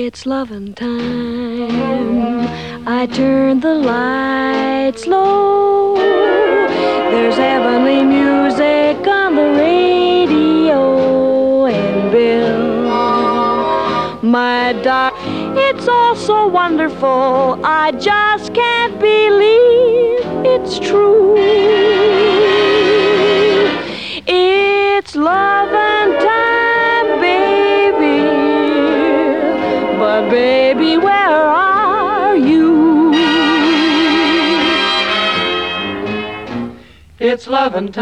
It's loving time. I turn the lights low. There's heavenly music on the radio. And Bill, my darling, it's all so wonderful. I just can't believe it's true. It's loving time, baby. But baby, where are you? It's loving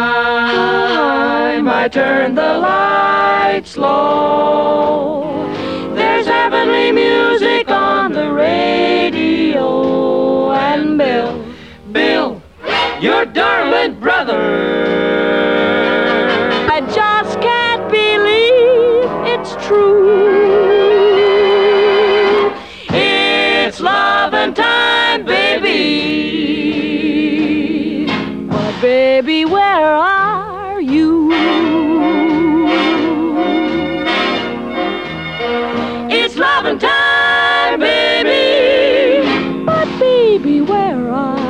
time. I turn the lights low. There's heavenly music on the radio. And Bill, your darling brother, I just can't believe it's true. it's loving time, baby. But baby, where are you? It's loving time, baby. But baby, where are